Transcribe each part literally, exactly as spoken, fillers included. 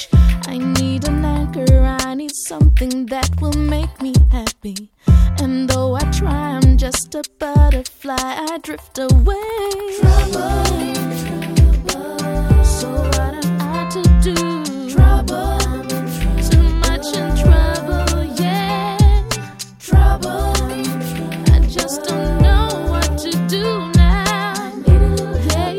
change. I need an anchor, I need something that will make me happy. And though I try, I'm just a butterfly, I drift away. Trouble, trouble. So what am I to do? Trouble, too much in trouble, yeah. Trouble, I just don't know what to do now. Yeah,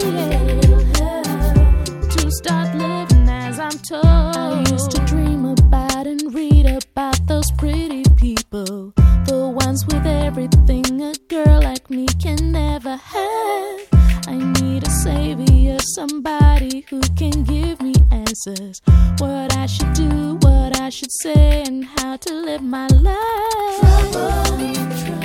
yeah. To start living as I'm told. I used to dream about and read about those pretty people, the ones with everything a girl like me can never have. I need a savior, somebody who can give me answers. What I should do, what I should say, and how to live my life. Trouble, trouble.